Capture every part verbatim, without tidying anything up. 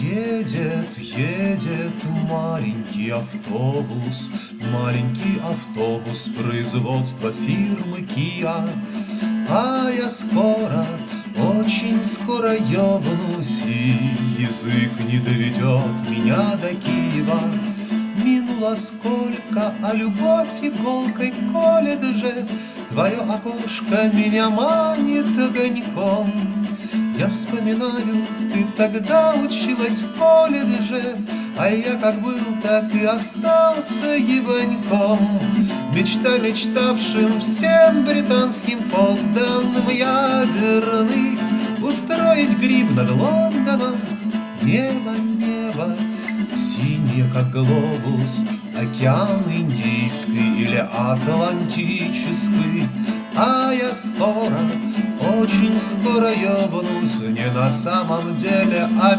Едет, едет маленький автобус, маленький автобус производства фирмы Kia. А я скоро, очень скоро ёбнусь, и язык не доведет меня до Киева. Минуло сколько, а любовь иголкой колет же, твое окошко меня манит огоньком. Я вспоминаю, ты тогда училась в колледже, а я как был, так и остался ебаньком. Мечта мечтавшим всем британским подданным ядерный устроить гриб над Лондоном. Небо, небо, синее, как глобус, океан Индийский или Атлантический. А я скоро, очень скоро ёбнусь, не на самом деле, а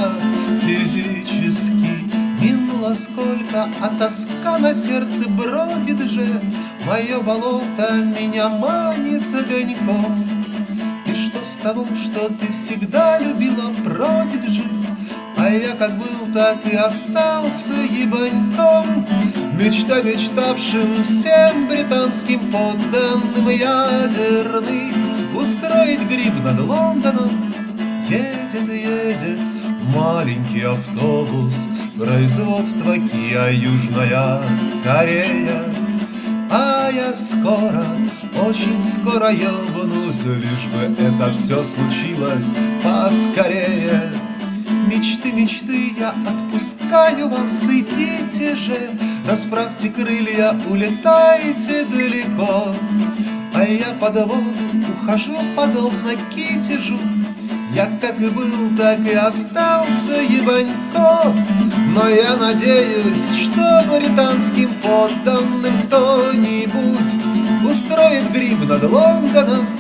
метафизически. Минуло сколько, а тоска на сердце бродит же, мое болото меня манит огоньком. И что с того, что ты всегда любила Продиджи, а я как был, так и остался ебаньком. Мечта мечтавшим всем британским подданным ядерный устроить гриб над Лондоном. Едет, едет маленький автобус производства Kia, Южная Корея. А я скоро, очень скоро ёбнусь, лишь бы это все случилось поскорее. Мечты, мечты, я отпускаю вас, идите же, расправьте крылья, улетайте далеко. А я под воду ухожу, подобно китежу, я как и был, так и остался ебанько. Но я надеюсь, что британским подданным кто-нибудь устроит гриб над Лондоном.